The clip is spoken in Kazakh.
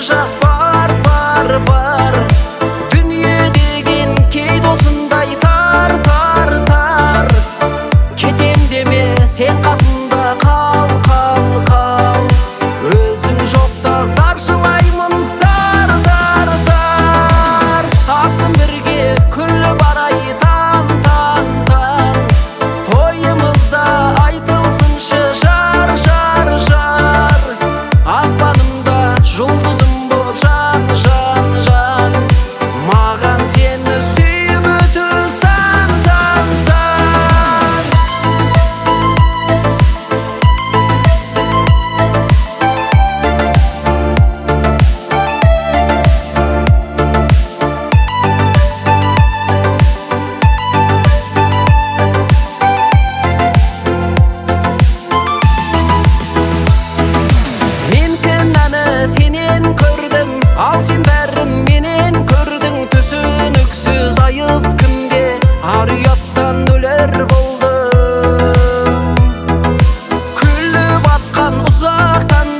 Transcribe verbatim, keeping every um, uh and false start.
жас бар, бар, бар. Дүние деген кей досындай тар, тар, тар. Кетем деме, сен қасымда қал, қал, қал. Өзің жоқта заршылаймын зар, зар, зар. Атсын бірге күліп барай тан, тан, тан. Тойымызда айтылсыншы жар, жар, жар. Аспанымда жұлдызым боп жан, жан, жан. Маған сені сүйіп өту сан, сан, сан. Мен кінәні сенен көрдім, ал сен бәрін менен көрдің. Түсініксіз айып кімге, ар ұяттан өлер болдым. Күліп атқан ұзақтан